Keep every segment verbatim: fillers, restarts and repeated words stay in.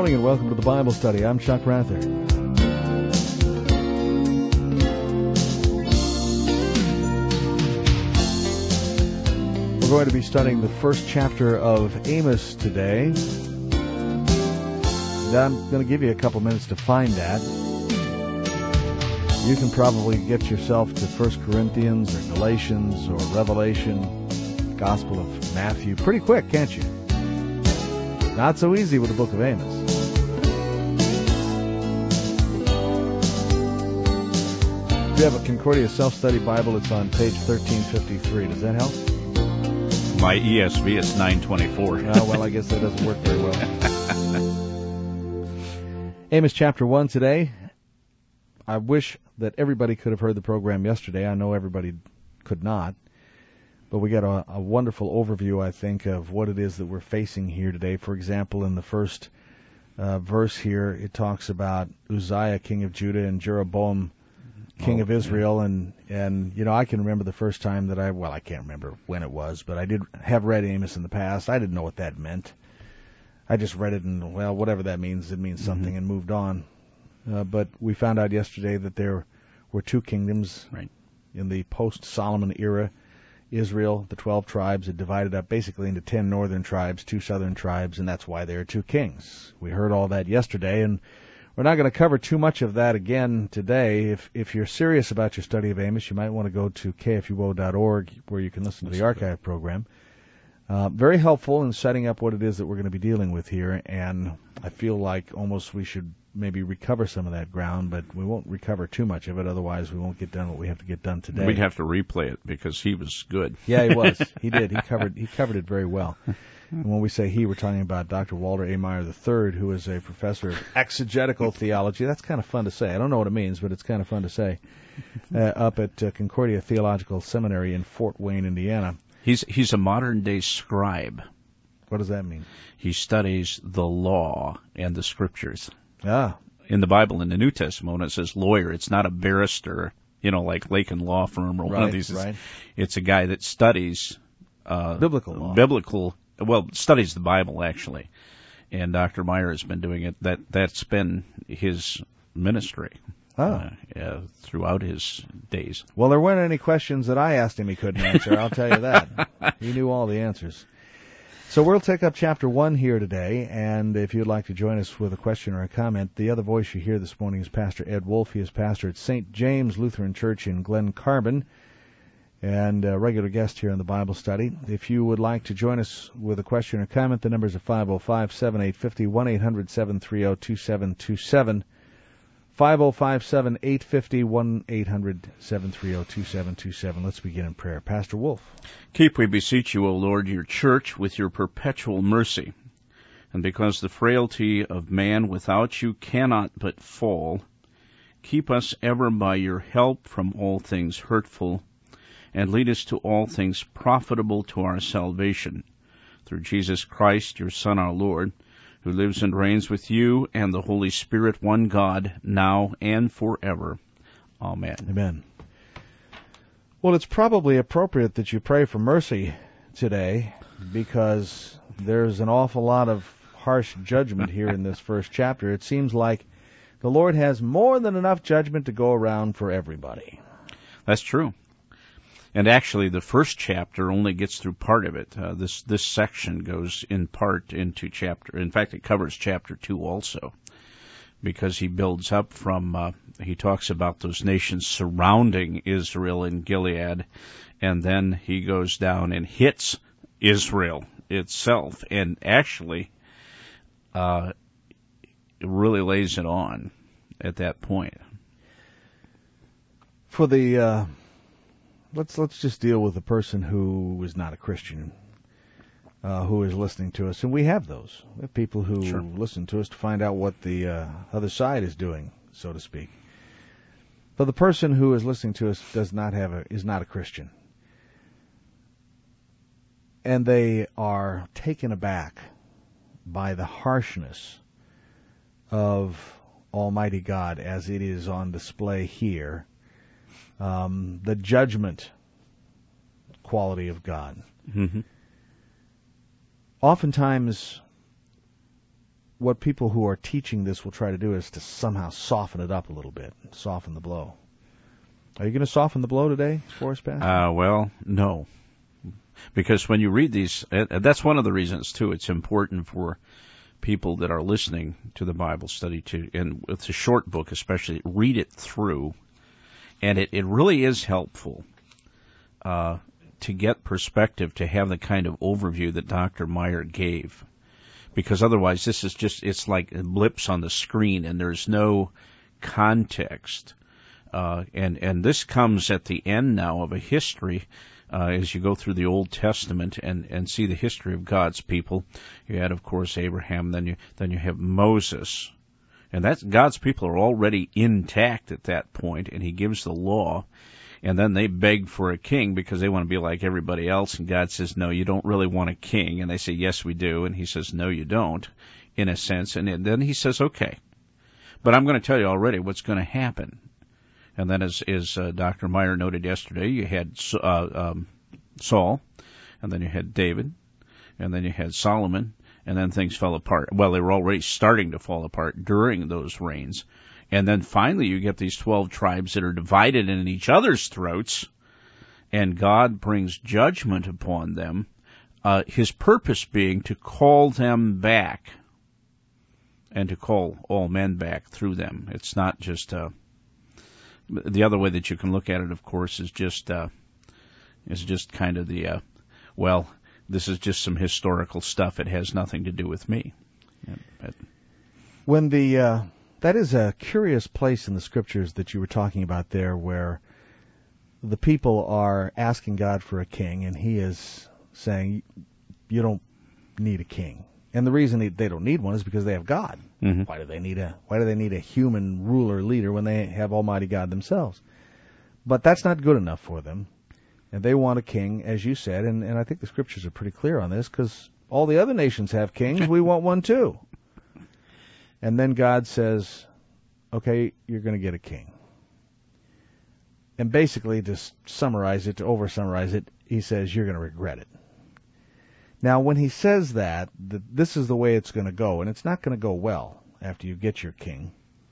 morning and welcome to the Bible Study. I'm Chuck Rather. We're going to be studying the first chapter of Amos today. I'm going to give you a couple minutes to find that. You can probably get yourself to First Corinthians or Galatians or Revelation, Gospel of Matthew pretty quick, can't you? Not so easy with the book of Amos. If you have a Concordia Self-Study Bible, it's on page thirteen fifty-three. Does that help? My E S V is nine twenty-four. Oh, well, I guess that doesn't work very well. Amos chapter one today. I wish that everybody could have heard the program yesterday. I know everybody could not. But we got a, a wonderful overview, I think, of what it is that we're facing here today. For example, in the first uh, verse here, it talks about Uzziah, king of Judah, and Jeroboam, king oh, of Israel. Yeah. And, and, you know, I can remember the first time that I, well, I can't remember when it was, but I did have read Amos in the past. I didn't know what that meant. I just read it and, well, whatever that means, it means something, mm-hmm. and moved on. Uh, but we found out yesterday that there were two kingdoms right. in the post-Solomon era. Israel, the twelve tribes, had divided up basically into ten northern tribes, two southern tribes, and that's why there are two kings. We heard all that yesterday, and we're not going to cover too much of that again today. If if you're serious about your study of Amos, you might want to go to K F U O dot org, where you can listen to the archive program. Uh, very helpful in setting up what it is that we're going to be dealing with here, and I feel like almost we should maybe recover some of that ground, but we won't recover too much of it, otherwise we won't get done what we have to get done today. We'd have to replay it because he was good. Yeah, he was. He did. He covered he covered it very well. And when we say he, we're talking about Doctor Walter A. Meyer the third, who is a professor of exegetical theology. That's kind of fun to say. I don't know what it means, but it's kind of fun to say. Uh, up at uh, Concordia Theological Seminary in Fort Wayne, Indiana. He's he's a modern-day scribe. What does that mean? He studies the law and the scriptures. Ah. In the Bible, in the New Testament, when it says lawyer, it's not a barrister, you know, like Lakin Law Firm or right, one of these. Right. It's a guy that studies uh, biblical law. Biblical, well, studies the Bible, actually. And Doctor Meyer has been doing it. That, that's been his ministry. Oh. Uh, uh, throughout his days. Well, there weren't any questions that I asked him he couldn't answer, I'll tell you that. He knew all the answers. So we'll take up chapter one here today, and if you'd like to join us with a question or a comment, the other voice you hear this morning is Pastor Ed Wolf. He is pastor at Saint James Lutheran Church in Glen Carbon, and a regular guest here in the Bible study. If you would like to join us with a question or comment, the numbers are five oh five, seven eight five oh, one eight hundred, seven three oh, two seven two seven. five oh five, seven eight five oh, one eight hundred, seven three oh, two seven two seven. Let's begin in prayer. Pastor Wolf. Keep, we beseech you, O Lord, your church with your perpetual mercy. And because the frailty of man without you cannot but fall, keep us ever by your help from all things hurtful, and lead us to all things profitable to our salvation. Through Jesus Christ, your Son, our Lord, who lives and reigns with you and the Holy Spirit, one God, now and forever. Amen. Amen. Well, it's probably appropriate that you pray for mercy today, because there's an awful lot of harsh judgment here in this first chapter. It seems like the Lord has more than enough judgment to go around for everybody. That's true. And actually, the first chapter only gets through part of it. Uh, this this section goes in part into chapter. In fact, it covers chapter two also, because he builds up from. Uh, he talks about those nations surrounding Israel and Gilead, and then he goes down and hits Israel itself, and actually, uh, it really lays it on at that point. For the. Uh Let's let's just deal with the person who is not a Christian, uh, who is listening to us, and we have those. We have people who sure. listen to us to find out what the uh, other side is doing, so to speak. But the person who is listening to us does not have a is not a Christian, and they are taken aback by the harshness of Almighty God as it is on display here. Um, the judgment quality of God. Mm-hmm. Oftentimes, what people who are teaching this will try to do is to somehow soften it up a little bit, soften the blow. Are you going to soften the blow today for us, Pastor? Uh, well, no. Because when you read these, uh, that's one of the reasons, too, it's important for people that are listening to the Bible study to, and it's a short book especially, read it through. And it, it really is helpful uh, to get perspective, to have the kind of overview that Doctor Meyer gave. Because otherwise this is just, it's like blips on the screen and there's no context. Uh, and, and this comes at the end now of a history, uh, as you go through the Old Testament and, and see the history of God's people. You had, of course, Abraham, then you, then you have Moses. And that's, God's people are already intact at that point, and he gives the law. And then they beg for a king because they want to be like everybody else. And God says, no, you don't really want a king. And they say, yes, we do. And he says, no, you don't, in a sense. And then he says, okay, but I'm going to tell you already what's going to happen. And then as, as uh, Doctor Meyer noted yesterday, you had uh, um, Saul, and then you had David, and then you had Solomon, and then things fell apart. Well, they were already starting to fall apart during those reigns. And then finally you get these twelve tribes that are divided in each other's throats, and God brings judgment upon them, uh, his purpose being to call them back and to call all men back through them. It's not just, uh, the other way that you can look at it, of course, is just, uh, is just kind of the, uh, well, this is just some historical stuff. It has nothing to do with me. But, when the, uh, That is a curious place in the Scriptures that you were talking about there, where the people are asking God for a king, and he is saying, you don't need a king. And the reason they don't need one is because they have God. Mm-hmm. Why do they need a Why do they need a human ruler leader when they have Almighty God themselves? But that's not good enough for them, and they want a king, as you said, and, and I think the Scriptures are pretty clear on this, because all the other nations have kings. We want one too. And then God says, okay, you're going to get a king. And basically, to summarize it, to over-summarize it, he says, you're going to regret it. Now, when he says that, that this is the way it's going to go, and it's not going to go well after you get your king,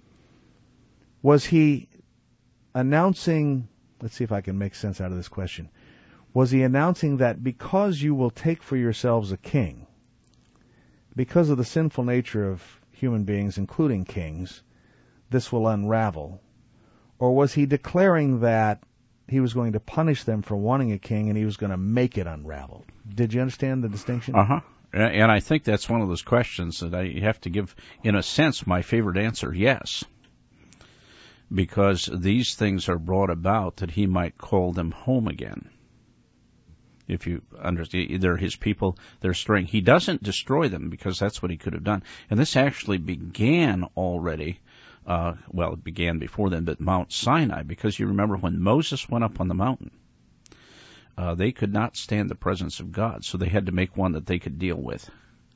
was he announcing, let's see if I can make sense out of this question, was he announcing that because you will take for yourselves a king, because of the sinful nature of human beings, including kings, this will unravel? Or was he declaring that he was going to punish them for wanting a king and he was going to make it unravel? Did you understand the distinction? Uh-huh. And I think that's one of those questions that I have to give, in a sense, my favorite answer, yes. Because these things are brought about that he might call them home again. If you understand, they're his people, they're straying. He doesn't destroy them because that's what he could have done. And this actually began already, uh, well, it began before then, but Mount Sinai, because you remember when Moses went up on the mountain, uh, they could not stand the presence of God, so they had to make one that they could deal with.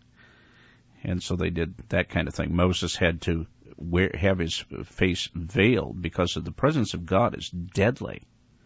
And so they did that kind of thing. Moses had to wear, have his face veiled because of the presence of God is deadly.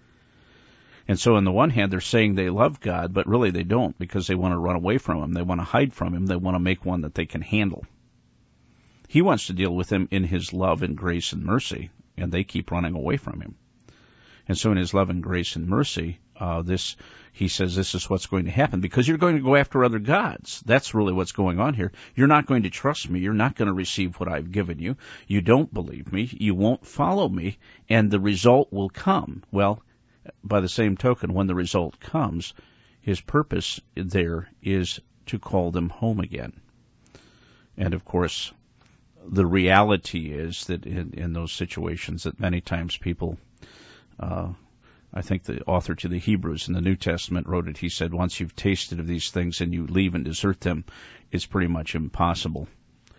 And so on the one hand, they're saying they love God, but really they don't, because they want to run away from him. They want to hide from him. They want to make one that they can handle. He wants to deal with them in his love and grace and mercy, and they keep running away from him. And so in his love and grace and mercy, uh, this, he says this is what's going to happen, because you're going to go after other gods. That's really what's going on here. You're not going to trust me. You're not going to receive what I've given you. You don't believe me. You won't follow me, and the result will come. Well, by the same token, when the result comes, his purpose there is to call them home again. And of course, the reality is that in, in those situations that many times people, uh, I think the author to the Hebrews in the New Testament wrote it, he said, once you've tasted of these things and you leave and desert them, it's pretty much impossible.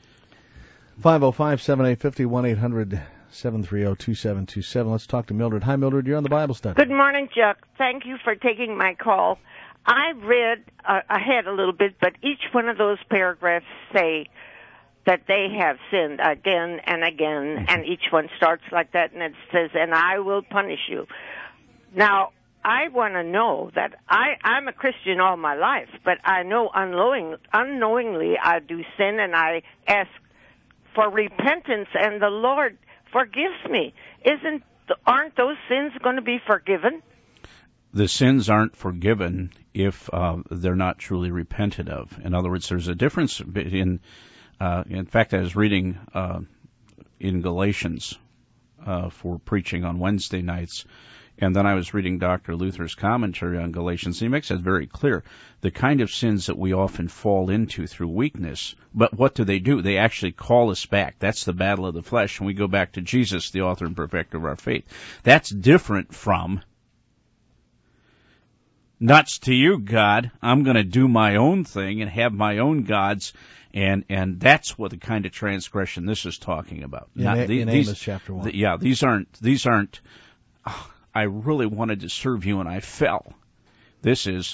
five oh five, seven eight five oh, one eight hundred seven three zero, two seven two seven. Let's talk to Mildred. Hi, Mildred. You're on the Bible study. Good morning, Chuck. Thank you for taking my call. I read uh, ahead a little bit, but each one of those paragraphs say that they have sinned again and again, mm-hmm. and each one starts like that, and it says, and I will punish you. Now, I want to know that I, I'm a Christian all my life, but I know unknowing, unknowingly I do sin, and I ask for repentance and the Lord forgives me. Isn't aren't those sins going to be forgiven? The sins aren't forgiven if uh, they're not truly repented of. In other words, there's a difference in. Uh, in fact, I was reading uh, in Galatians uh, for preaching on Wednesday nights, and then I was reading Doctor Luther's commentary on Galatians. And he makes it very clear the kind of sins that we often fall into through weakness. But what do they do? They actually call us back. That's the battle of the flesh, and we go back to Jesus, the author and perfecter of our faith. That's different from nuts to you, God. I'm going to do my own thing and have my own gods, and and that's what the kind of transgression this is talking about. In, Not, a, the, in these, Amos chapter one. The, yeah, these aren't these aren't. Oh, I really wanted to serve you and I fell. This is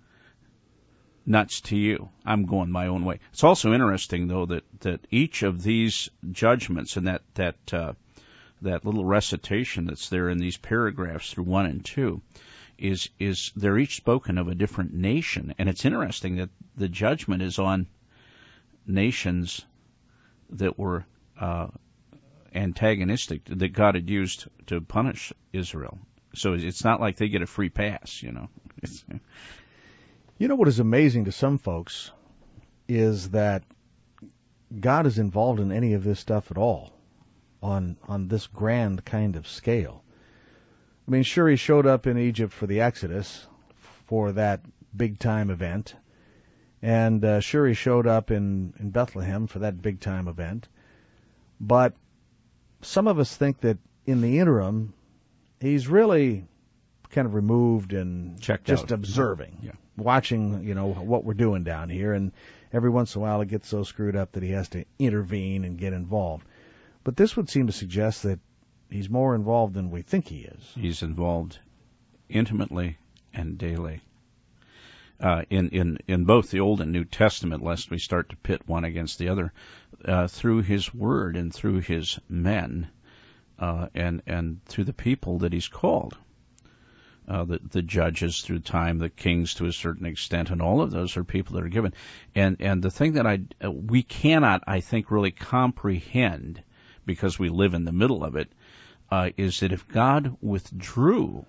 nuts to you. I'm going my own way. It's also interesting, though, that, that each of these judgments and that that uh, that little recitation that's there in these paragraphs through one and two is is they're each spoken of a different nation, and it's interesting that the judgment is on nations that were uh, antagonistic that God had used to punish Israel. So it's not like they get a free pass, you know. It's, You know what is amazing to some folks is that God is involved in any of this stuff at all on on this grand kind of scale. I mean, sure, he showed up in Egypt for the Exodus, for that big-time event, and uh, sure, he showed up in, in Bethlehem for that big-time event, but some of us think that in the interim, he's really kind of removed and Checked just out. observing, Yeah. watching, you know, what we're doing down here, and every once in a while it gets so screwed up that he has to intervene and get involved. But this would seem to suggest that he's more involved than we think he is. He's involved intimately and daily. Uh, in, in, in both the Old and New Testament, lest we start to pit one against the other, uh, through his word and through his men, uh, and, and through the people that he's called. Uh, the, the judges through time, the kings to a certain extent, and all of those are people that are given. And, and the thing that I, uh, we cannot, I think, really comprehend, because we live in the middle of it, uh, is that if God withdrew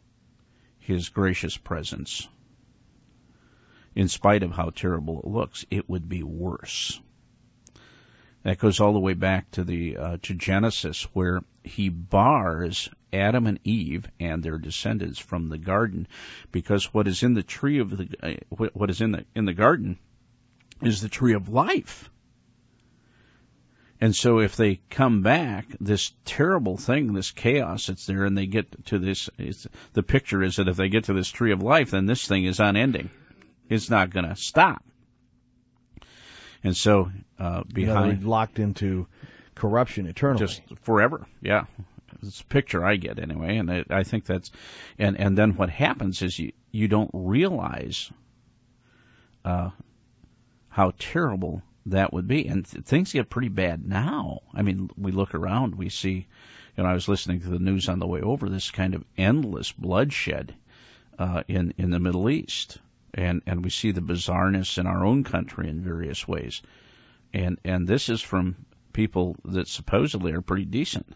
his gracious presence, in spite of how terrible it looks, it would be worse. That goes all the way back to the uh, to Genesis, where he bars Adam and Eve and their descendants from the garden, because what is in the tree of the uh, what is in the in the garden is the tree of life. And so if they come back, this terrible thing, this chaos that's there, and they get to this, it's, the picture is that if they get to this tree of life, then this thing is unending. It's not going to stop. And so uh, behind... You know, locked into corruption eternally. Just forever, yeah. It's a picture I get anyway, and I, I think that's... And, and then what happens is you, you don't realize uh, how terrible that would be. And th- things get pretty bad now. I mean, we look around, we see... You know, I was listening to the news on the way over, this kind of endless bloodshed uh, in, in the Middle East. And, and we see the bizarreness in our own country in various ways. And, and this is from people that supposedly are pretty decent.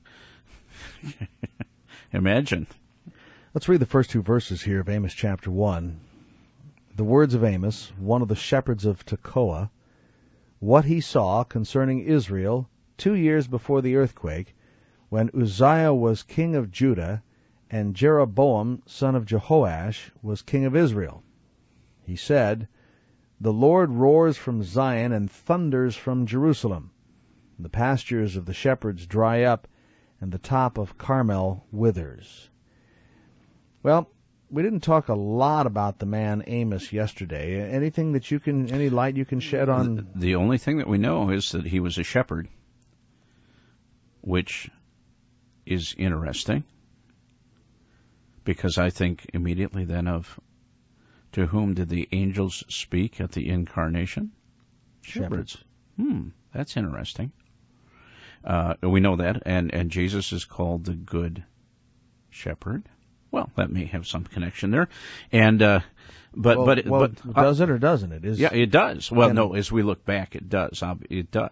Imagine. Let's read the first two verses here of Amos chapter one. The words of Amos, one of the shepherds of Tekoa, what he saw concerning Israel two years before the earthquake, when Uzziah was king of Judah, and Jeroboam, son of Jehoash, was king of Israel. He said, the Lord roars from Zion and thunders from Jerusalem. The pastures of the shepherds dry up, and the top of Carmel withers. Well, we didn't talk a lot about the man Amos yesterday. Anything that you can, any light you can shed on? The only thing that we know is that he was a shepherd, which is interesting, because I think immediately then of, to whom did the angels speak at the incarnation? Shepherds. Hmm, that's interesting. Uh, we know that, and, and Jesus is called the Good Shepherd. Well, that may have some connection there, and uh, but well, but well, but does it or doesn't it? Is yeah, it does. Well, and, no, as we look back, it does. It does.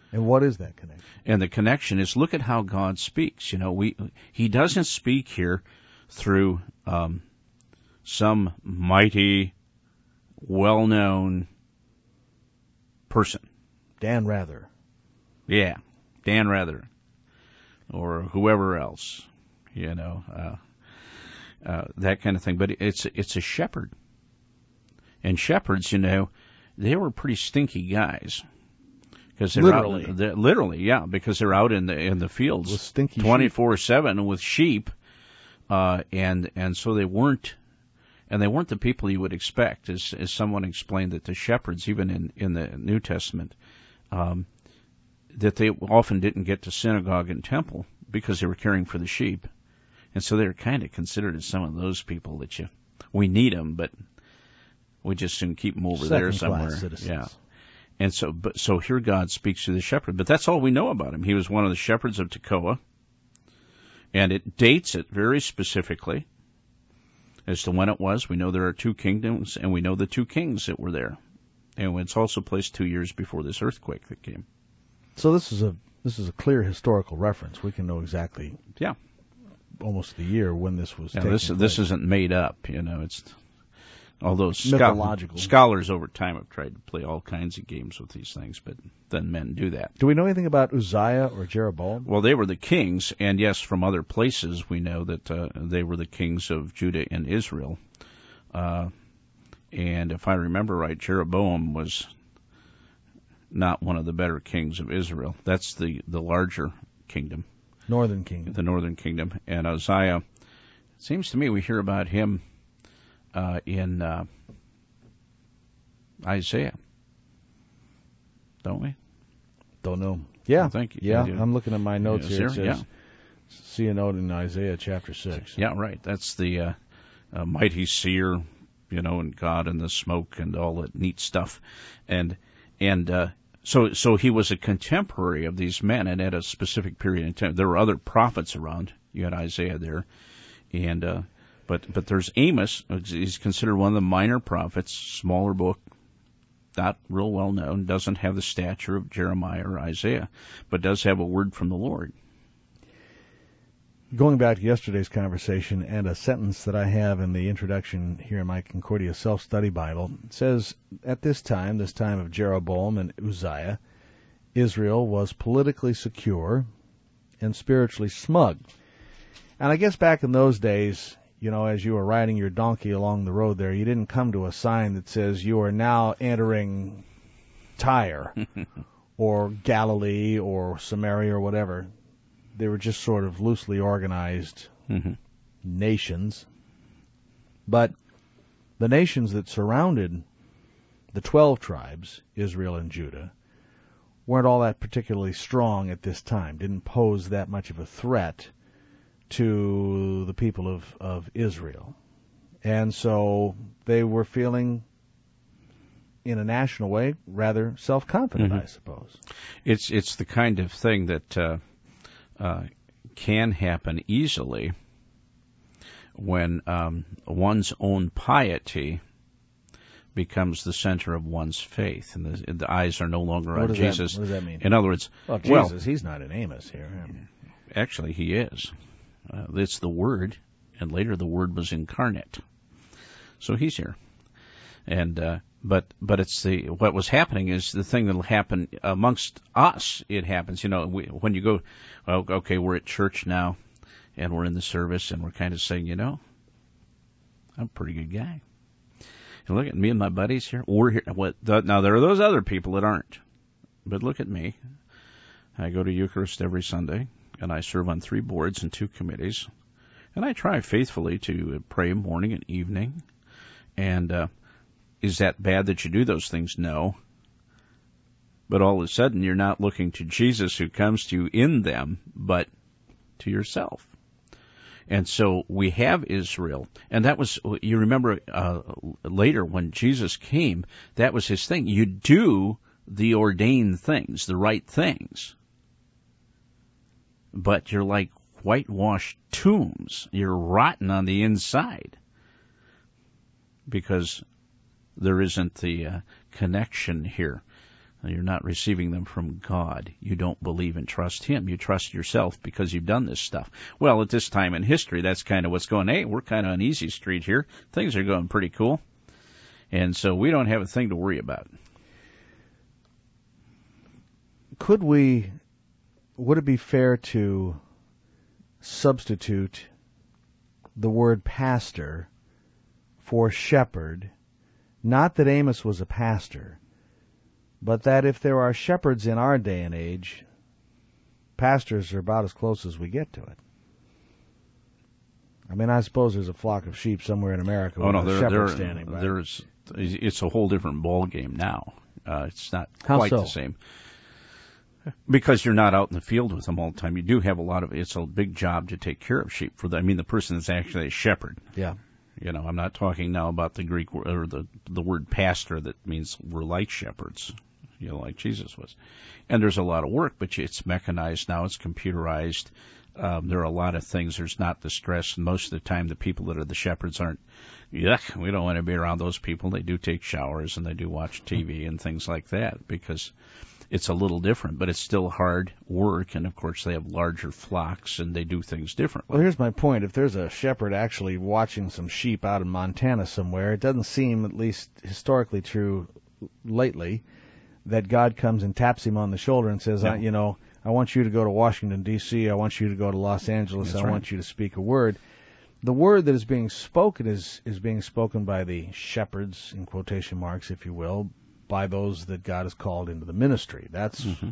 And what is that connection? And the connection is, look at how God speaks. You know, we He doesn't speak here through um, some mighty, well-known person. Dan Rather. Yeah, Dan Rather, or whoever else. You know, uh, uh, that kind of thing. But it's it's a shepherd, and shepherds, you know, they were pretty stinky guys. Because they're literally, out, they're, literally, yeah, because they're out in the in the fields with stinky twenty-four seven with sheep, uh, and and so they weren't, and they weren't the people you would expect. As as someone explained that the shepherds, even in in the New Testament, um, that they often didn't get to synagogue and temple because they were caring for the sheep, and so they're kind of considered as some of those people that you we need them, but we just soon keep them over there somewhere. Citizens. Yeah. And so, but, so here God speaks to the shepherd, but that's all we know about him. He was one of the shepherds of Tekoa, and it dates it very specifically as to when it was. We know there are two kingdoms, and we know the two kings that were there. And it's also placed two years before this earthquake that came. So this is a this is a clear historical reference. We can know exactly, yeah, almost the year when this was. Yeah, taking this place. this isn't made up. You know, it's. Although mythological. Scho- scholars over time have tried to play all kinds of games with these things, but then men do that. Do we know anything about Uzziah or Jeroboam? Well, they were the kings, and yes, from other places we know that uh, they were the kings of Judah and Israel. Uh, and if I remember right, Jeroboam was not one of the better kings of Israel. That's the, the larger kingdom. Northern kingdom. The northern kingdom. And Uzziah, it seems to me we hear about him Uh, in uh, Isaiah, don't we? Don't know. Yeah, I think, yeah. yeah. I'm looking at my notes Yeah, here. It there, says, yeah. see a note in Isaiah chapter six. Yeah, right. That's the uh, uh, mighty seer, you know, and God and the smoke and all that neat stuff, and and uh, so so he was a contemporary of these men, and at a specific period in time. There were other prophets around. You had Isaiah there, and. Uh, But but there's Amos. He's considered one of the minor prophets, smaller book, not real well known, doesn't have the stature of Jeremiah or Isaiah, but does have a word from the Lord. Going back to yesterday's conversation and a sentence that I have in the introduction here in my Concordia Self-Study Bible, it says, at this time, this time of Jeroboam and Uzziah, Israel was politically secure and spiritually smug. And I guess back in those days, you know, as you were riding your donkey along the road there, you didn't come to a sign that says you are now entering Tyre or Galilee or Samaria or whatever. They were just sort of loosely organized mm-hmm. nations. But the nations that surrounded the twelve tribes, Israel and Judah, weren't all that particularly strong at this time, didn't pose that much of a threat to the people of, of Israel. And so they were feeling, in a national way, rather self-confident, mm-hmm. I suppose. It's it's the kind of thing that uh, uh, can happen easily when um, one's own piety becomes the center of one's faith, and the, the eyes are no longer what on does Jesus. That, what does that mean? In other words, well, Jesus, well, he's not in Amos here. Actually, he is. Uh, it's the Word, and later the Word was incarnate. So he's here. And uh, but but it's the what was happening is the thing that'll happen amongst us. It happens, you know, we, when you go, well, okay, we're at church now, and we're in the service, and we're kind of saying, you know, I'm a pretty good guy. And look at me and my buddies here. We're here. What? The, now there are those other people that aren't, but look at me. I go to Eucharist every Sunday, and I serve on three boards and two committees, and I try faithfully to pray morning and evening. And uh, is that bad that you do those things? No. But all of a sudden, you're not looking to Jesus who comes to you in them, but to yourself. And so we have Israel. And that was, you remember uh, later when Jesus came, that was his thing. You do the ordained things, the right things. But you're like whitewashed tombs. You're rotten on the inside. Because there isn't the uh, connection here. You're not receiving them from God. You don't believe and trust Him. You trust yourself because you've done this stuff. Well, at this time in history, that's kind of what's going, hey, we're kind of on easy street here. Things are going pretty cool. And so we don't have a thing to worry about. Could we, would it be fair to substitute the word pastor for shepherd? Not that Amos was a pastor, but that if there are shepherds in our day and age, pastors are about as close as we get to it. I mean, I suppose there's a flock of sheep somewhere in America with oh, no, a there, shepherd there, standing by. There's, it's a whole different ball game now. Uh, it's not How quite so? the same. Because you're not out in the field with them all the time. You do have a lot of, it's a big job to take care of sheep. For the, I mean, the person is actually a shepherd. Yeah. You know, I'm not talking now about the Greek word, or the, the word pastor that means we're like shepherds, you know, like Jesus was. And there's a lot of work, but it's mechanized now, it's computerized. Um, there are a lot of things. There's not the stress. And most of the time, the people that are the shepherds aren't, yuck, we don't want to be around those people. They do take showers and they do watch T V and things like that because it's a little different, but it's still hard work. And, of course, they have larger flocks and they do things differently. Well, here's my point. If there's a shepherd actually watching some sheep out in Montana somewhere, it doesn't seem, at least historically true lately, that God comes and taps him on the shoulder and says, Yeah. I, you know, I want you to go to Washington, D C I want you to go to Los Angeles. That's I right. want you to speak a word. The word that is being spoken is, is being spoken by the shepherds, in quotation marks, if you will, by those that God has called into the ministry. That's. Mm-hmm.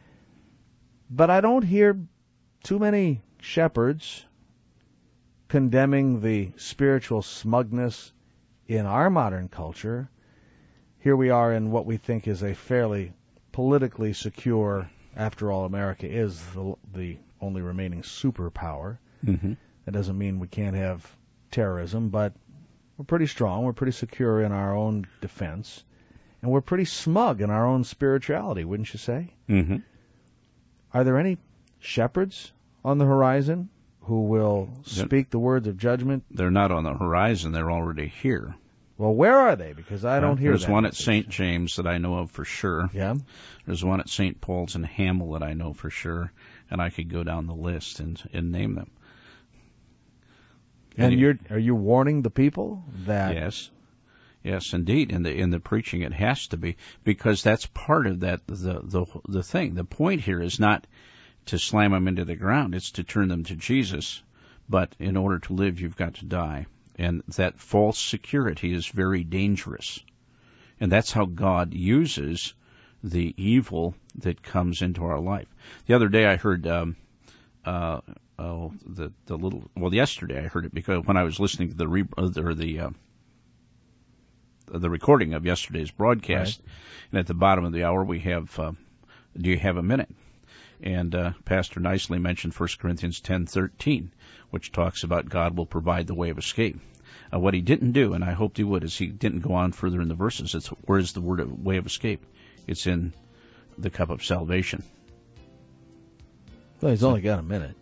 But I don't hear too many shepherds condemning the spiritual smugness in our modern culture. Here we are in what we think is a fairly politically secure, after all, America is the, the only remaining superpower. Mm-hmm. That doesn't mean we can't have terrorism, but we're pretty strong, we're pretty secure in our own defense, and we're pretty smug in our own spirituality, wouldn't you say? Mm-hmm. Are there any shepherds on the horizon who will speak the words of judgment? They're not on the horizon. They're already here. Well, where are they? Because I don't Uh, hear There's that one at message. Saint James that I know of for sure. Yeah? There's one at Saint Paul's in Hamel that I know for sure. And I could go down the list and, and name them. And you- you're are you warning the people that... Yes. Yes, indeed. In the in the preaching, it has to be, because that's part of that the the the thing. The point here is not to slam them into the ground; it's to turn them to Jesus. But in order to live, you've got to die, and that false security is very dangerous. And that's how God uses the evil that comes into our life. The other day, I heard. Um, uh, oh, the the little well, yesterday I heard it because when I was listening to the re, or the uh, the recording of yesterday's broadcast, Right. And at the bottom of the hour we have, uh, do you have a minute? And uh, Pastor nicely mentioned First Corinthians ten thirteen, which talks about God will provide the way of escape. Uh, what he didn't do, and I hoped he would, is he didn't go on further in the verses. It's where is the word of way of escape? It's in the cup of salvation. Well, he's only got a minute.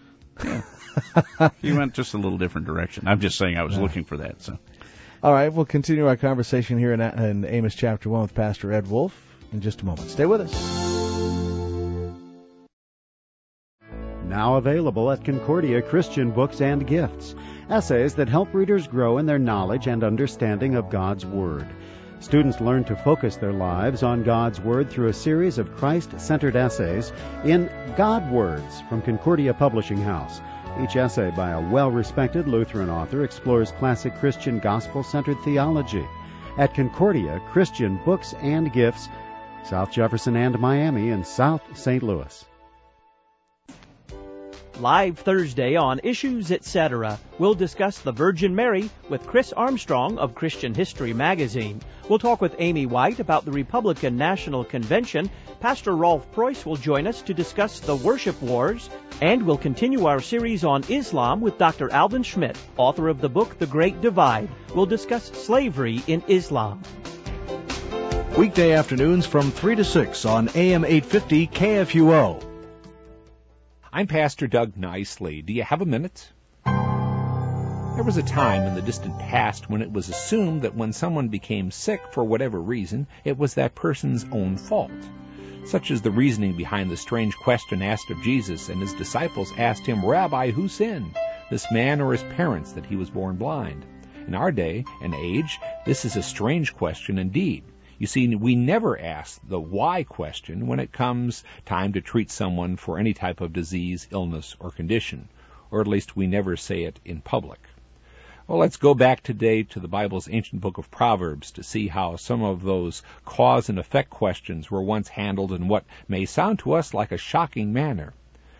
He went just a little different direction. I'm just saying I was Yeah. looking for that. So. All right, we'll continue our conversation here in, in Amos chapter one with Pastor Ed Wolf in just a moment. Stay with us. Now available at Concordia Christian Books and Gifts. Essays that help readers grow in their knowledge and understanding of God's Word. Students learn to focus their lives on God's Word through a series of Christ-centered essays in God Words from Concordia Publishing House. Each essay by a well-respected Lutheran author explores classic Christian gospel-centered theology. At Concordia Christian Books and Gifts, South Jefferson and Miami in South Saint Louis. Live Thursday on Issues Etc. We'll discuss the Virgin Mary with Chris Armstrong of Christian History Magazine. We'll talk with Amy White about the Republican National Convention. Pastor Rolf Preuss will join us to discuss the worship wars. And we'll continue our series on Islam with Doctor Alvin Schmidt, author of the book The Great Divide. We'll discuss slavery in Islam. Weekday afternoons from three to six on A M eight fifty K F U O. I'm Pastor Doug Nicely. Do you have a minute? There was a time in the distant past when it was assumed that when someone became sick for whatever reason, it was that person's own fault. Such is the reasoning behind the strange question asked of Jesus, and his disciples asked him, "Rabbi, who sinned, this man or his parents, that he was born blind?" In our day and age, this is a strange question indeed. You see, we never ask the why question when it comes time to treat someone for any type of disease, illness, or condition, or at least we never say it in public. Well, let's go back today to the Bible's ancient book of Proverbs to see how some of those cause and effect questions were once handled in what may sound to us like a shocking manner.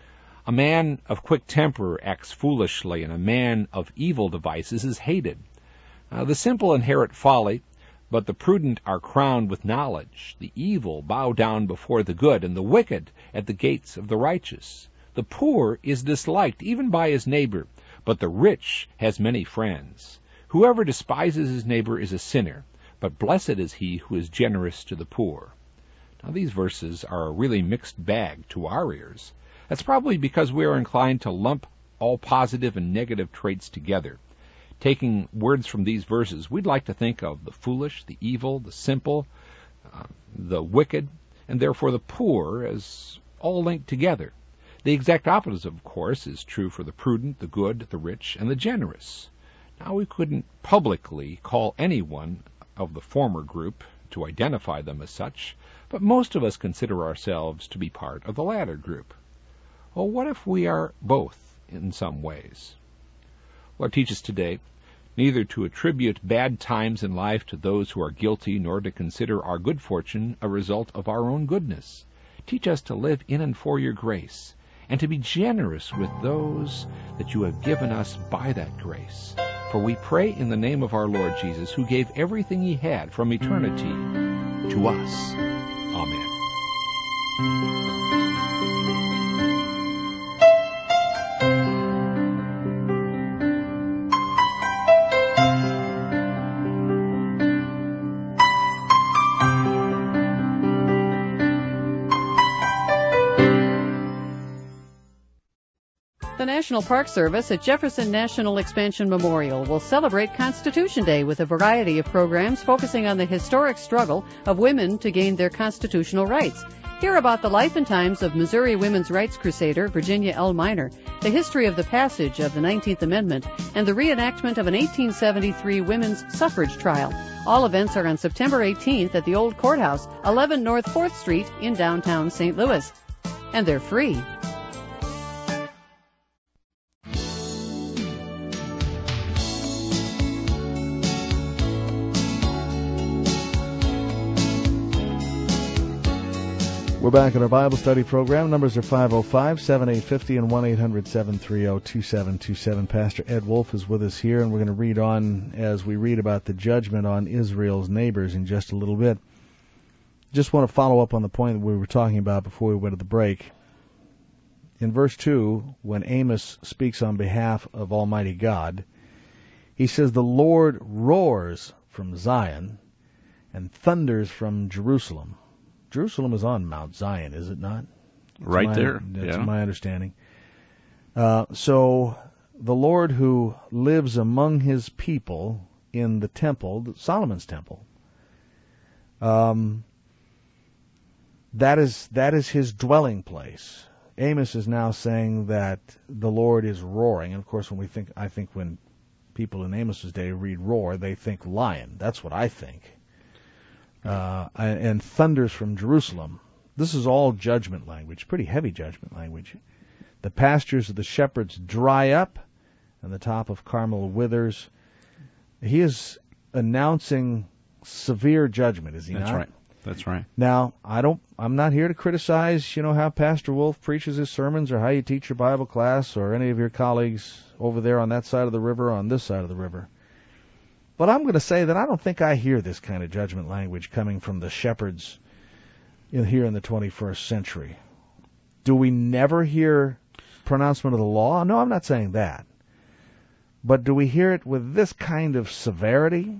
A man of quick temper acts foolishly, and a man of evil devices is hated. Uh, the simple inherit folly, but the prudent are crowned with knowledge. The evil bow down before the good, and the wicked at the gates of the righteous. The poor is disliked even by his neighbor, but the rich has many friends. Whoever despises his neighbor is a sinner, but blessed is he who is generous to the poor. Now, these verses are a really mixed bag to our ears. That's probably because we are inclined to lump all positive and negative traits together. Taking words from these verses, we'd like to think of the foolish, the evil, the simple, uh, the wicked, and therefore the poor as all linked together. The exact opposite, of course, is true for the prudent, the good, the rich, and the generous. Now, we couldn't publicly call anyone of the former group to identify them as such, but most of us consider ourselves to be part of the latter group. Well, what if we are both in some ways? Lord, teach us today neither to attribute bad times in life to those who are guilty, nor to consider our good fortune a result of our own goodness. Teach us to live in and for your grace, and to be generous with those that you have given us by that grace. For we pray in the name of our Lord Jesus, who gave everything he had from eternity to us. Amen. The National Park Service at Jefferson National Expansion Memorial will celebrate Constitution Day with a variety of programs focusing on the historic struggle of women to gain their constitutional rights. Hear about the life and times of Missouri women's rights crusader Virginia L. Minor, the history of the passage of the nineteenth Amendment, and the reenactment of an eighteen seventy-three women's suffrage trial. All events are on September eighteenth at the Old Courthouse, eleven North fourth Street in downtown Saint Louis. And they're free. We're back in our Bible study program. Numbers are five oh five, seven eight five oh and one eight hundred, seven three oh, two seven two seven. Pastor Ed Wolf is with us here, and we're going to read on as we read about the judgment on Israel's neighbors in just a little bit. Just want to follow up on the point that we were talking about before we went to the break. In verse two, when Amos speaks on behalf of Almighty God, he says, "The Lord roars from Zion and thunders from Jerusalem." Jerusalem is on Mount Zion, is it not? That's right my, there. That's yeah. my understanding. Uh, so the Lord who lives among his people in the temple, Solomon's temple, um, that is that is his dwelling place. Amos is now saying that the Lord is roaring. And of course, when we think, I think when people in Amos's day read roar, they think lion. That's what I think. Uh, and thunders from Jerusalem. This is all judgment language, pretty heavy judgment language. The pastures of the shepherds dry up, and the top of Carmel withers. He is announcing severe judgment, is he That's not? right. That's right. Now, I don't. I'm not here to criticize, you know, how Pastor Wolf preaches his sermons, or how you teach your Bible class, or any of your colleagues over there on that side of the river or on this side of the river. But I'm going to say that I don't think I hear this kind of judgment language coming from the shepherds in, here in the twenty-first century. Do we never hear pronouncement of the law? No, I'm not saying that. But do we hear it with this kind of severity?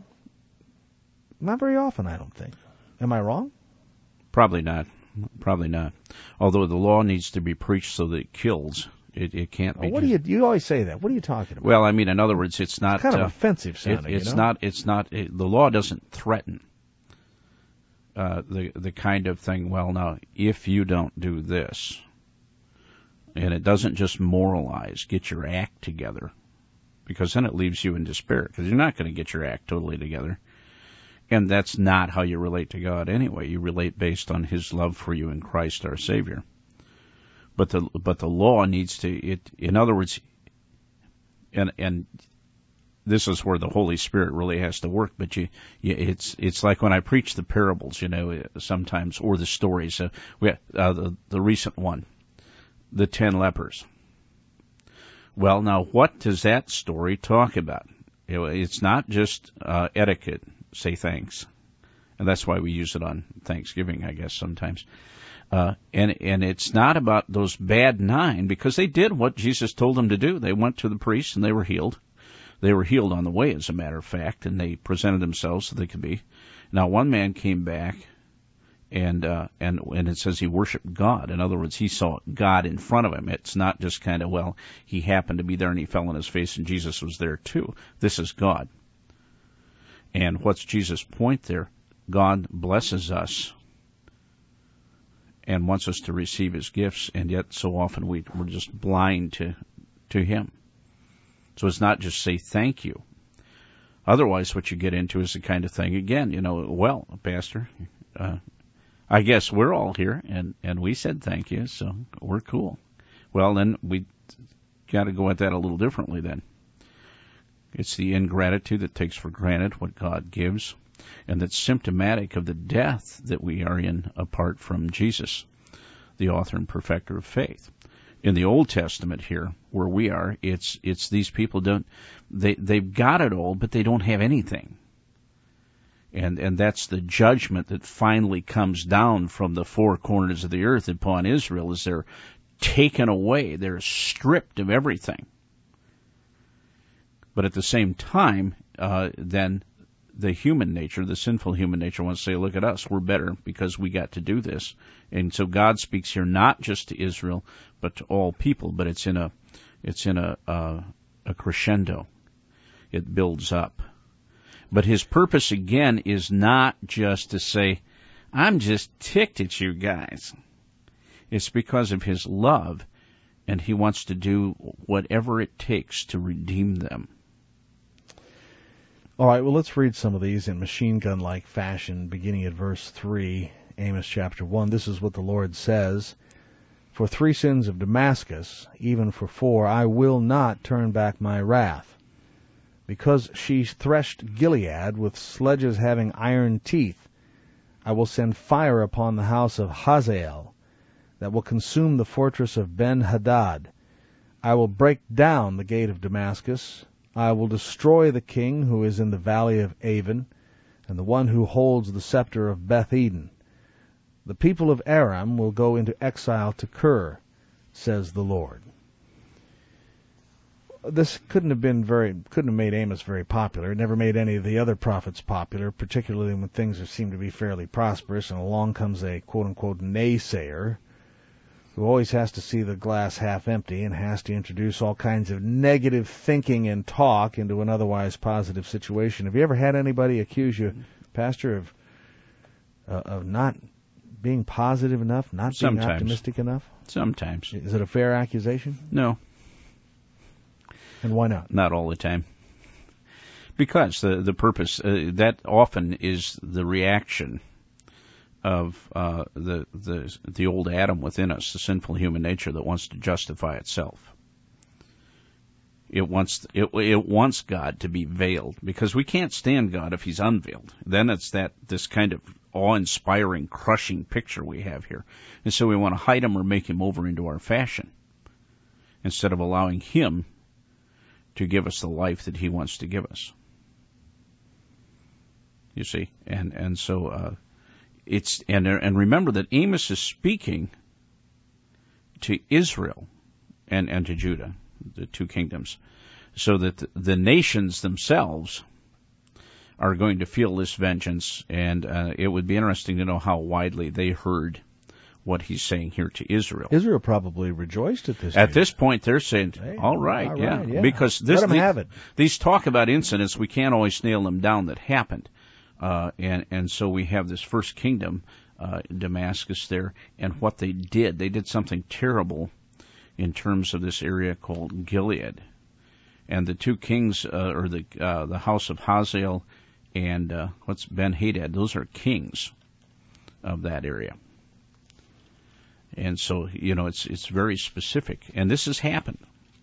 Not very often, I don't think. Am I wrong? Probably not. Probably not. Although the law needs to be preached so that it kills It, it can't be. Well, what do you? You always say that. What are you talking about? Well, I mean, in other words, it's not It's kind of uh, offensive it, sounding. it's you know? not. It's not. It, the law doesn't threaten uh, the the kind of thing. Well, now, if you don't do this, and it doesn't just moralize, get your act together, because then it leaves you in despair, because you're not going to get your act totally together. And that's not how you relate to God anyway. You relate based on His love for you in Christ our Savior. But the but the law needs to, it. In other words, and and this is where the Holy Spirit really has to work. But you, you it's it's like when I preach the parables, you know, sometimes, or the stories. Uh, we uh, the the recent one, the ten lepers. Well, now what does that story talk about? It, it's not just uh, etiquette. Say thanks, and that's why we use it on Thanksgiving, I guess, sometimes. Uh, and and it's not about those bad nine, because they did what Jesus told them to do. They went to the priest and they were healed. They were healed on the way, as a matter of fact, and they presented themselves so they could be. Now, one man came back, and uh, and and it says he worshipped God. In other words, he saw God in front of him. It's not just kind of, well, he happened to be there and he fell on his face and Jesus was there too. This is God. And what's Jesus' point there? God blesses us and wants us to receive His gifts, and yet so often we, we're just blind to to Him. So it's not just say thank you. Otherwise, what you get into is the kind of thing, again, you know, well, Pastor, uh, I guess we're all here, and, and we said thank you, so we're cool. Well, then we got to go at that a little differently then. It's the ingratitude that takes for granted what God gives, and that's symptomatic of the death that we are in apart from Jesus, the author and perfecter of faith. In the Old Testament here, where we are, it's it's these people don't they they've got it all, but they don't have anything. And and that's the judgment that finally comes down from the four corners of the earth upon Israel, as they're taken away, they're stripped of everything. But at the same time, uh, then the human nature, the sinful human nature, wants to say, look at us, we're better because we got to do this. And so God speaks here not just to Israel, but to all people, but it's in a, it's in a, uh, a crescendo. It builds up. But His purpose, again, is not just to say, I'm just ticked at you guys. It's because of His love, and He wants to do whatever it takes to redeem them. All right, well, let's read some of these in machine gun-like fashion, beginning at verse three, Amos chapter one. This is what the Lord says. For three sins of Damascus, even for four, I will not turn back my wrath. Because she threshed Gilead with sledges having iron teeth, I will send fire upon the house of Hazael, that will consume the fortress of Ben-Hadad. I will break down the gate of Damascus. I will destroy the king who is in the valley of Avon, and the one who holds the scepter of Beth-Eden. The people of Aram will go into exile to Kir, says the Lord. This couldn't have been very, couldn't have made Amos very popular. It never made any of the other prophets popular, particularly when things seem to be fairly prosperous, and along comes a quote-unquote naysayer who always has to see the glass half empty and has to introduce all kinds of negative thinking and talk into an otherwise positive situation. Have you ever had anybody accuse you, Pastor, of uh, of not being positive enough, not being Sometimes. optimistic enough? Sometimes. Is it a fair accusation? No. And why not? Not all the time. Because the the purpose, uh, that often is the reaction of uh, the the the old Adam within us, the sinful human nature that wants to justify itself. It wants it, it wants God to be veiled, because we can't stand God if He's unveiled. Then it's that this kind of awe-inspiring, crushing picture we have here, and so we want to hide Him or make Him over into our fashion, instead of allowing Him to give us the life that He wants to give us. You see, and and so. Uh, It's and and remember that Amos is speaking to Israel and, and to Judah, the two kingdoms, so that the, the nations themselves are going to feel this vengeance, and uh, it would be interesting to know how widely they heard what he's saying here to Israel. Israel probably rejoiced at this. At news. this point, they're saying, Hey, all right, all yeah. right, yeah. Because this, Let 'em the- have it. these talk about incidents, we can't always nail them down that happened. Uh, and, and so we have this first kingdom, uh, Damascus there, and what they did. They did something terrible in terms of this area called Gilead. And the two kings, uh, or the uh, the house of Hazael and uh, what's Ben-Hadad, those are kings of that area. And so, you know, it's it's very specific. And this has happened.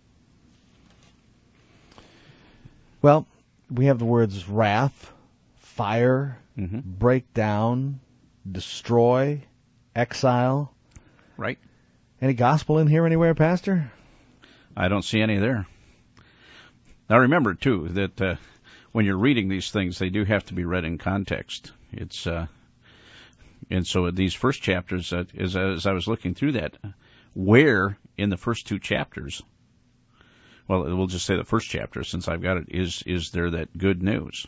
Well, we have the words wrath, fire, Mm-hmm. break down, destroy, exile. Right. Any gospel in here anywhere, Pastor? I don't see any there. Now remember, too, that uh, when you're reading these things, they do have to be read in context. It's uh, and so these first chapters, uh, as, as I was looking through that, where in the first two chapters, well, we'll just say the first chapter, since I've got it, is is there that good news?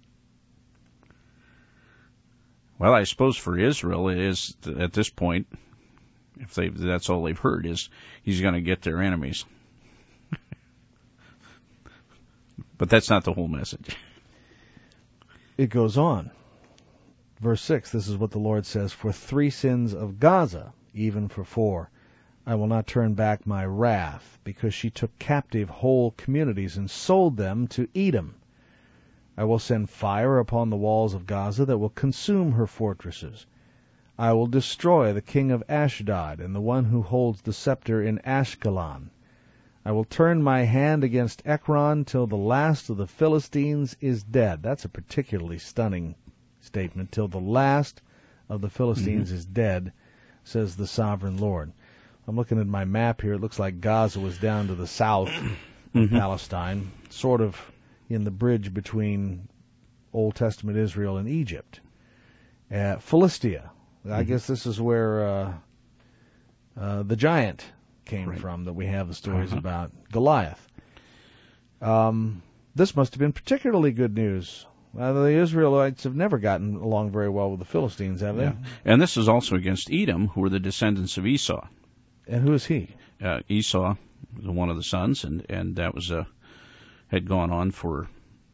Well, I suppose for Israel, it is at this point, if they that's all they've heard is he's going to get their enemies. But that's not the whole message. It goes on. Verse six, this is what the Lord says, for three sins of Gaza, even for four, I will not turn back my wrath, because she took captive whole communities and sold them to Edom. I will send fire upon the walls of Gaza that will consume her fortresses. I will destroy the king of Ashdod and the one who holds the scepter in Ashkelon. I will turn my hand against Ekron till the last of the Philistines is dead. That's a particularly stunning statement. Till the last of the Philistines mm-hmm. is dead, says the sovereign Lord. I'm looking at my map here. It looks like Gaza was down to the south mm-hmm. of Palestine, sort of in the bridge between Old Testament Israel and Egypt. Uh, Philistia. Mm-hmm. I guess this is where uh, uh, the giant came right. from that we have the stories uh-huh. about, Goliath. Um, this must have been particularly good news. Uh, the Israelites have never gotten along very well with the Philistines, have they? Yeah. And this is also against Edom, who were the descendants of Esau. And who is he? Uh, Esau was one of the sons, and, and that was a had gone on for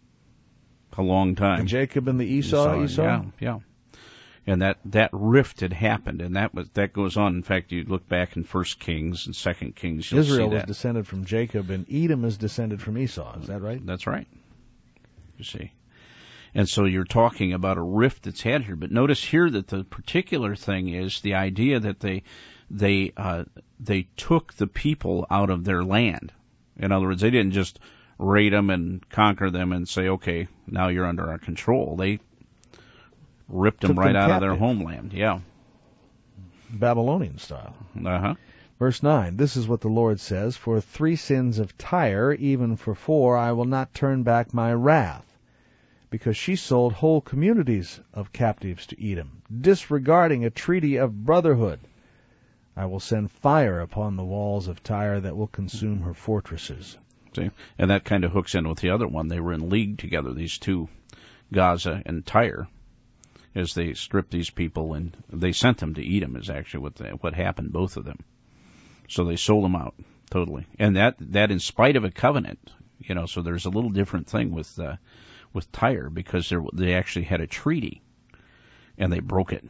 a long time. And Jacob and the Esau, Esau? Esau? Yeah, yeah. And that, that rift had happened, and that was that goes on. In fact, you look back in First Kings and Second Kings, you'll Israel see was that. descended from Jacob, and Edom is descended from Esau. Is that right? That's right. You see. And so you're talking about a rift that's had here. But notice here that the particular thing is the idea that they they uh, they took the people out of their land. In other words, they didn't just raid them and conquer them and say, okay, now you're under our control. They ripped them Took right them out captive. of their homeland. Yeah. Babylonian style. Uh-huh. Verse nine, this is what the Lord says, for three sins of Tyre, even for four, I will not turn back my wrath, because she sold whole communities of captives to Edom, disregarding a treaty of brotherhood. I will send fire upon the walls of Tyre that will consume her fortresses. See? And that kind of hooks in with the other one. They were in league together, these two, Gaza and Tyre, as they stripped these people, and they sent them to Edom is actually what the, what happened, both of them. So they sold them out, totally. And that, that in spite of a covenant, you know, so there's a little different thing with, uh, with Tyre, because they actually had a treaty, and they broke it.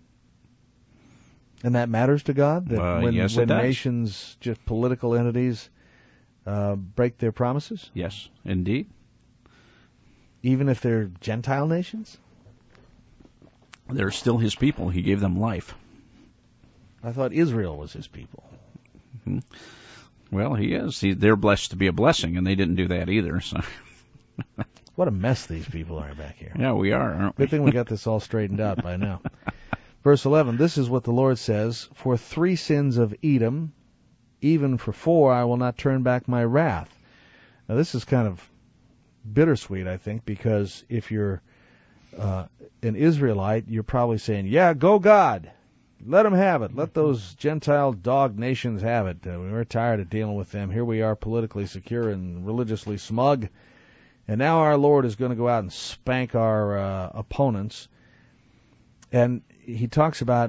And that matters to God? That uh, when, yes, when it does. nations, just political entities, uh, break their promises? Yes, indeed. Even if they're Gentile nations? They're still his people. He gave them life. I thought Israel was his people. Mm-hmm. Well, he is. He, they're blessed to be a blessing, and they didn't do that either. So, what a mess these people are back here. Yeah, we are, aren't we? Good thing we got this all straightened out by now. Verse eleven, this is what the Lord says, for three sins of Edom, even for four, I will not turn back my wrath. Now, this is kind of bittersweet, I think, because if you're uh, an Israelite, you're probably saying, yeah, go God. Let them have it. Let those Gentile dog nations have it. Uh, we're tired of dealing with them. Here we are politically secure and religiously smug. And now our Lord is going to go out and spank our uh, opponents. And he talks about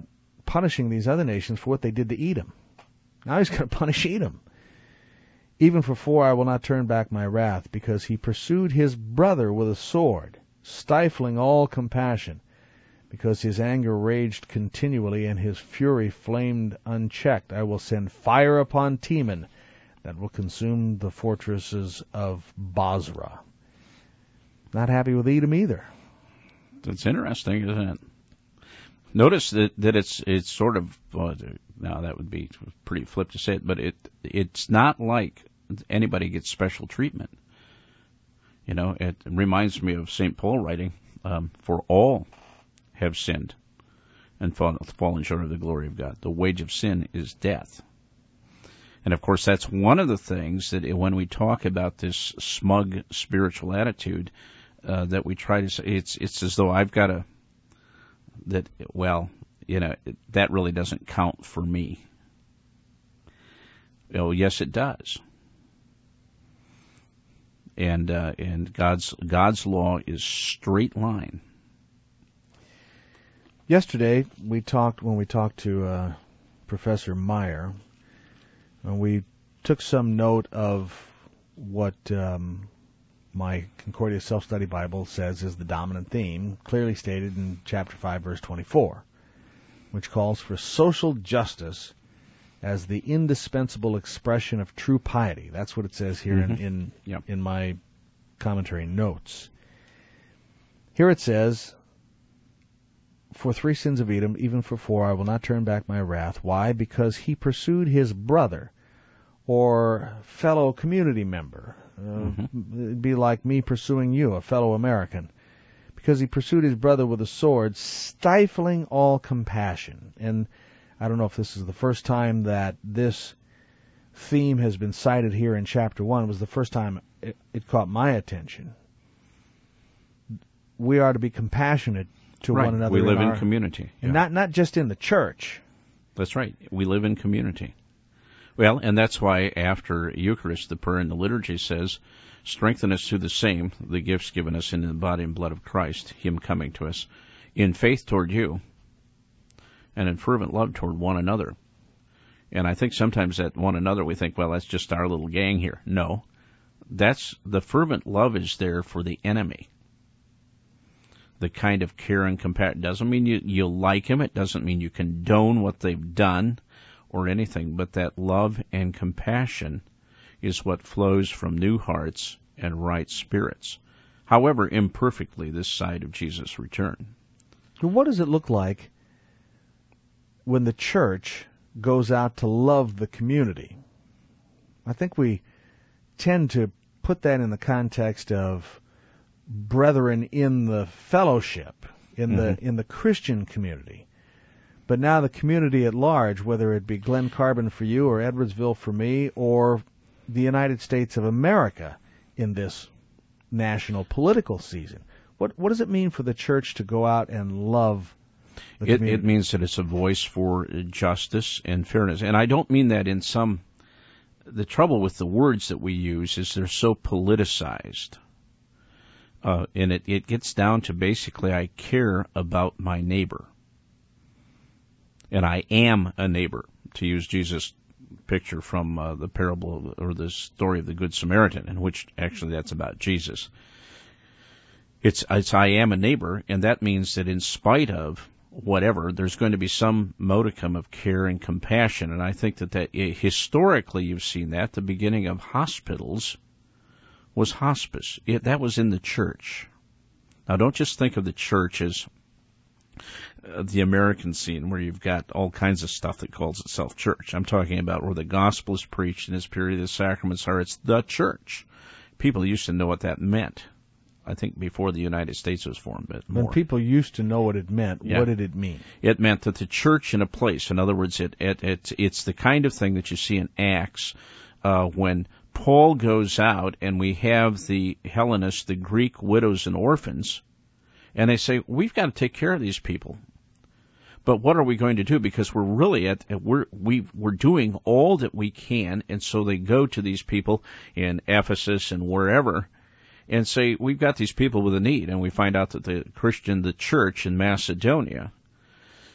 punishing these other nations for what they did to Edom. Now he's going to punish Edom. Even for four I will not turn back my wrath, because he pursued his brother with a sword, stifling all compassion, because his anger raged continually and his fury flamed unchecked. I will send fire upon Teman that will consume the fortresses of Bozrah. Not happy with Edom either. That's interesting, isn't it? Notice that, that it's it's sort of, well, now that would be pretty flip to say it, but it it's not like anybody gets special treatment. You know, it reminds me of Saint Paul writing, um, for all have sinned and fallen, fallen short of the glory of God. The wage of sin is death. And of course, that's one of the things that when we talk about this smug spiritual attitude, uh, that we try to say, it's, it's as though I've got to, that, well, you know, that really doesn't count for me. Oh, yes, it does. And, uh, and God's, God's law is straight line. Yesterday, we talked, when we talked to, uh, Professor Meyer, and we took some note of what, um, my Concordia Self-Study Bible says is the dominant theme, clearly stated in chapter five, verse twenty-four, which calls for social justice as the indispensable expression of true piety. That's what it says here mm-hmm. in in, yep. in my commentary notes. Here it says, for three sins of Edom, even for four, I will not turn back my wrath. Why? Because he pursued his brother or fellow community member. Uh, mm-hmm. It'd be like me pursuing you, a fellow American. Because he pursued his brother with a sword, stifling all compassion. And I don't know if this is the first time that this theme has been cited here in chapter one. It was the first time it, it caught my attention. We are to be compassionate to right. one another. We live in, in our, community. And yeah. not, not just in the church. That's right. We live in community. Well, and that's why after Eucharist, the prayer in the liturgy says, strengthen us through the same, the gifts given us in the body and blood of Christ, him coming to us, in faith toward you, and in fervent love toward one another. And I think sometimes that one another we think, well, that's just our little gang here. No. That's, the fervent love is there for the enemy. The kind of care and compassion. Doesn't mean you, you like him. It doesn't mean you condone what they've done or anything. But that love and compassion is what flows from new hearts and right spirits. However imperfectly this side of Jesus' return. What does it look like when the church goes out to love the community? I think we tend to put that in the context of brethren in the fellowship, in the mm-hmm. in the Christian community. But now the community at large, whether it be Glen Carbon for you or Edwardsville for me or the United States of America in this national political season, what what does it mean for the church to go out and love the it, community? It means that it's a voice for justice and fairness. And I don't mean that in some... The trouble with the words that we use is they're so politicized. Uh, and it, it gets down to basically I care about my neighbor. And I am a neighbor, to use Jesus' picture from uh, the parable or the story of the Good Samaritan, in which actually that's about Jesus. It's, it's I am a neighbor, and that means that in spite of whatever, there's going to be some modicum of care and compassion. And I think that, that historically you've seen that. The beginning of hospitals was hospice. It, that was in the church. Now, don't just think of the church as uh, the American scene where you've got all kinds of stuff that calls itself church. I'm talking about where the gospel is preached in this period, the sacraments are. It's the church. People used to know what that meant. I think before the United States was formed. But more. When people used to know what it meant, yeah. what did it mean? It meant that the church in a place, in other words, it, it, it it's the kind of thing that you see in Acts uh, when Paul goes out and we have the Hellenists, the Greek widows and orphans, and they say, we've got to take care of these people. But what are we going to do? Because we're really at, we're, we, we're doing all that we can, and so they go to these people in Ephesus and wherever, and say, we've got these people with a need, and we find out that the Christian, the church in Macedonia,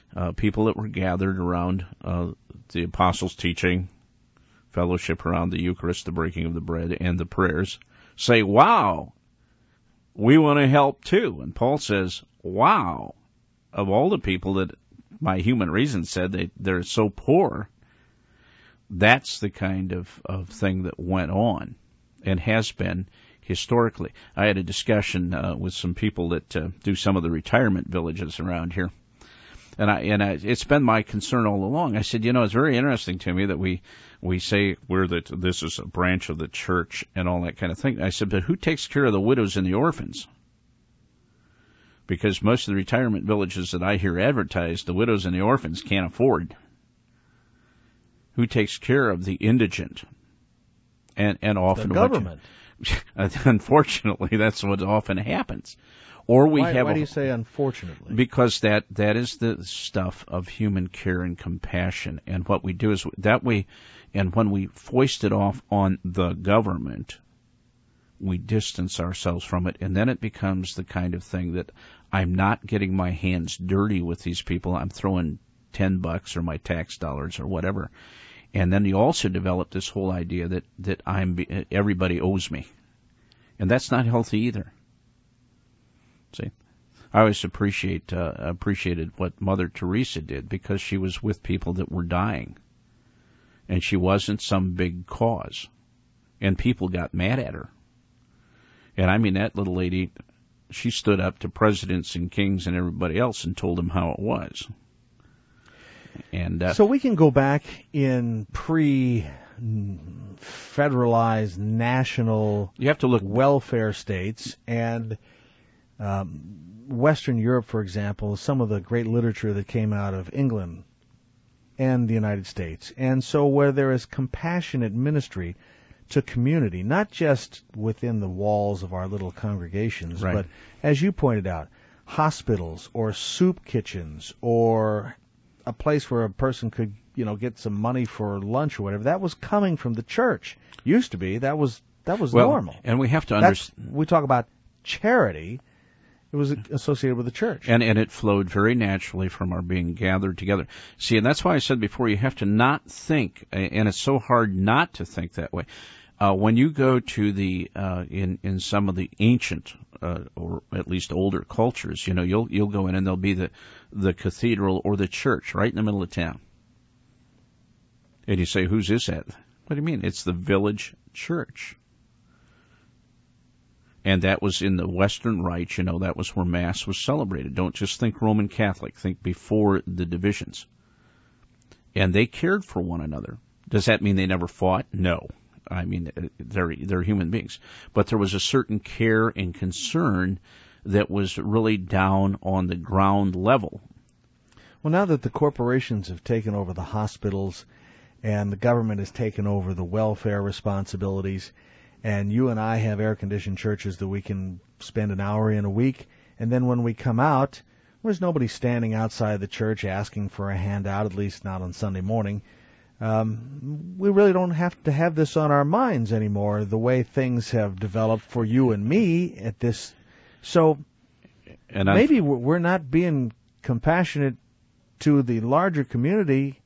uh, people that were gathered around uh, the apostles' teaching, fellowship around the Eucharist, the breaking of the bread, and the prayers, say, wow, we want to help too. And Paul says, wow, of all the people that my human reason said they, they're so poor, that's the kind of, of thing that went on and has been historically. I had a discussion uh, with some people that uh, do some of the retirement villages around here. And I and I, it's been my concern all along. I said, you know, it's very interesting to me that we we say we're that this is a branch of the church and all that kind of thing. I said, but who takes care of the widows and the orphans? Because most of the retirement villages that I hear advertised, the widows and the orphans can't afford. Who takes care of the indigent? And and often the government. What you, unfortunately, that's what often happens. Or we why, have. Why a, do you say unfortunately? Because that that is the stuff of human care and compassion, and what we do is that we, and when we foist it off on the government, we distance ourselves from it, and then it becomes the kind of thing that I'm not getting my hands dirty with these people. I'm throwing ten bucks or my tax dollars or whatever, and then you also develop this whole idea that that I'm everybody owes me, and that's not healthy either. See, I always appreciate uh, appreciated what Mother Teresa did because she was with people that were dying, and she wasn't some big cause, and people got mad at her. And I mean, that little lady, she stood up to presidents and kings and everybody else and told them how it was. And uh, so we can go back in pre-federalized national you have to look welfare states and. Um, Western Europe, for example, some of the great literature that came out of England and the United States. And so where there is compassionate ministry to community, not just within the walls of our little congregations, right. but as you pointed out, hospitals or soup kitchens or a place where a person could, you know, get some money for lunch or whatever, that was coming from the church. Used to be. That was that was well, normal. And we have to understand. We talk about charity. It was associated with the church. And and it flowed very naturally from our being gathered together. See, and that's why I said before, you have to not think, and it's so hard not to think that way. Uh, when you go to the, uh, in, in some of the ancient, uh, or at least older cultures, you know, you'll, you'll go in and there'll be the, the cathedral or the church right in the middle of town. And you say, whose is that? What do you mean? It's the village church. And that was in the Western Rite, you know, that was where Mass was celebrated. Don't just think Roman Catholic. Think before the divisions. And they cared for one another. Does that mean they never fought? No. I mean, they're, they're human beings. But there was a certain care and concern that was really down on the ground level. Well, now that the corporations have taken over the hospitals and the government has taken over the welfare responsibilities, and you and I have air-conditioned churches that we can spend an hour in a week, and then when we come out, there's nobody standing outside the church asking for a handout, at least not on Sunday morning. Um, we really don't have to have this on our minds anymore, the way things have developed for you and me at this. So and maybe we're not being compassionate to the larger community.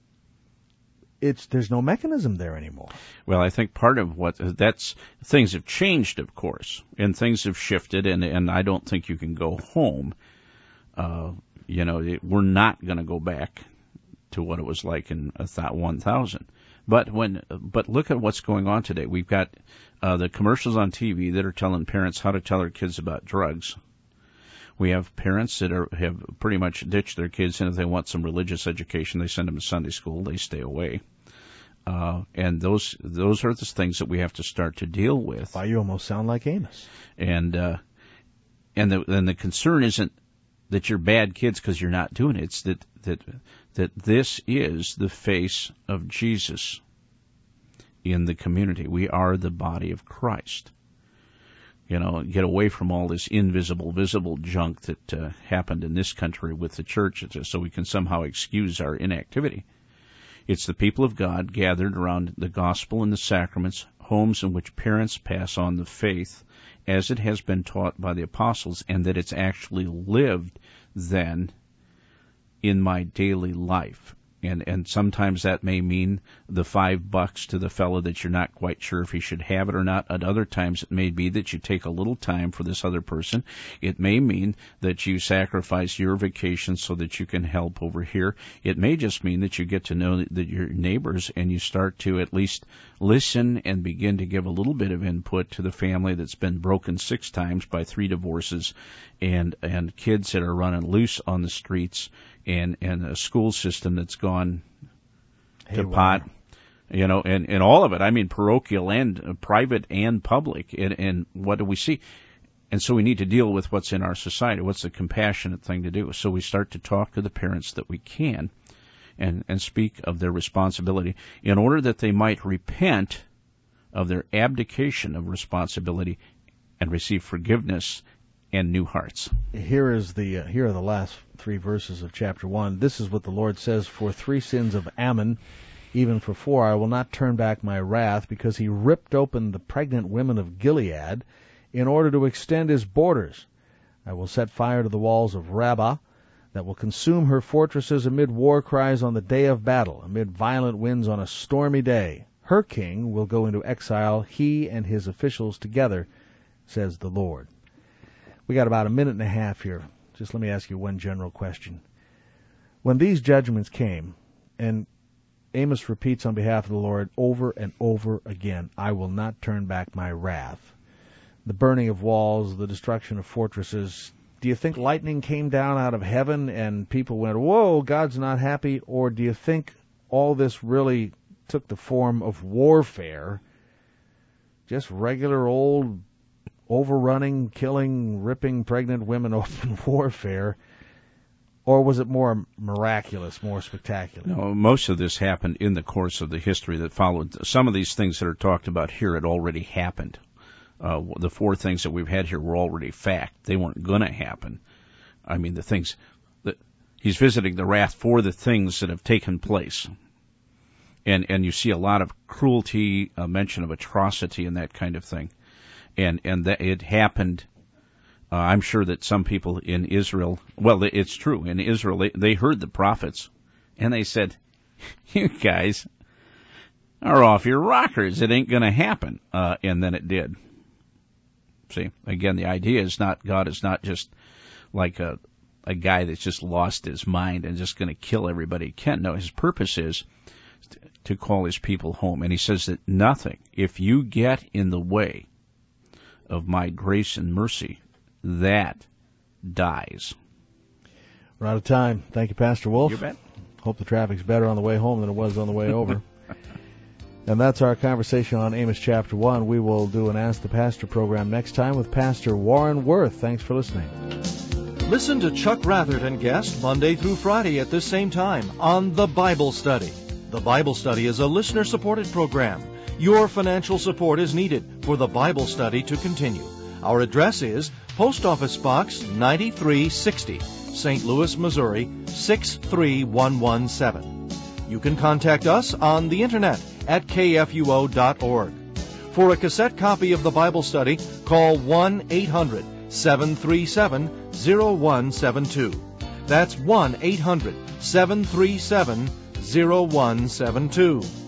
It's there's no mechanism there anymore. Well, I think part of what that's things have changed, of course, and things have shifted, and and I don't think you can go home. Uh, you know, it, we're not going to go back to what it was like in one thousand. But when but look at what's going on today. We've got uh, the commercials on T V that are telling parents how to tell their kids about drugs. We have parents that are have pretty much ditched their kids, and if they want some religious education, they send them to Sunday school. They stay away, uh, and those those are the things that we have to start to deal with. Why, you almost sound like Amos. And uh, and the and the concern isn't that you're bad kids because you're not doing it. It's that that that this is the face of Jesus in the community. We are the body of Christ. You know, get away from all this invisible, visible junk that uh, happened in this country with the church so we can somehow excuse our inactivity. It's the people of God gathered around the gospel and the sacraments, homes in which parents pass on the faith as it has been taught by the apostles, and that it's actually lived then in my daily life. And and sometimes that may mean the five bucks to the fellow that you're not quite sure if he should have it or not. At other times it may be that you take a little time for this other person. It may mean that you sacrifice your vacation so that you can help over here. It may just mean that you get to know that your neighbors and you start to at least listen and begin to give a little bit of input to the family that's been broken six times by three divorces and and kids that are running loose on the streets and and a school system that's gone Hey, to wow. pot, you know, and, and all of it. I mean, parochial and uh, private and public. And, and what do we see? And so we need to deal with what's in our society. What's the compassionate thing to do? So we start to talk to the parents that we can and, and speak of their responsibility in order that they might repent of their abdication of responsibility and receive forgiveness and new hearts. Here is the uh, here are the last three verses of chapter one. This is what the Lord says: for three sins of Ammon, even for four, I will not turn back my wrath, because he ripped open the pregnant women of Gilead in order to extend his borders. I will set fire to the walls of Rabbah, that will consume her fortresses amid war cries on the day of battle, amid violent winds on a stormy day. Her king will go into exile, he and his officials together, says the Lord. We got about a minute and a half here. Just let me ask you one general question. When these judgments came, and Amos repeats on behalf of the Lord over and over again, I will not turn back my wrath. The burning of walls, the destruction of fortresses, do you think lightning came down out of heaven and people went, whoa, God's not happy? Or do you think all this really took the form of warfare, just regular old overrunning, killing, ripping pregnant women open warfare, or was it more miraculous, more spectacular? No, most of this happened in the course of the history that followed. Some of these things that are talked about here had already happened. Uh, the four things that we've had here were already fact. They weren't going to happen. I mean, the things that he's visiting the wrath for the things that have taken place. And and you see a lot of cruelty, a mention of atrocity and that kind of thing. And and that it happened. Uh, I'm sure that some people in Israel, well, it's true. In Israel, they, they heard the prophets, and they said, "You guys are off your rockers. It ain't going to happen." Uh, and then it did. See, again, the idea is not God is not just like a a guy that's just lost his mind and just going to kill everybody he can. No, his purpose is to call his people home. And he says that nothing, if you get in the way of my grace and mercy, that dies. We're out of time. Thank you, Pastor Wolf. You bet. Hope the traffic's better on the way home than it was on the way over. And that's our conversation on Amos chapter one. We will do an Ask the Pastor program next time with Pastor Warren Worth. Thanks for listening. Listen to Chuck Rathert and guest Monday through Friday at this same time on The Bible Study. The Bible Study is a listener-supported program. Your financial support is needed for the Bible study to continue. Our address is Post Office Box ninety-three sixty, Saint Louis, Missouri six three one one seven. You can contact us on the internet at k f u o dot org. For a cassette copy of the Bible study, call one eight hundred seven three seven zero one seven two. That's one eight hundred seven three seven zero one seven two.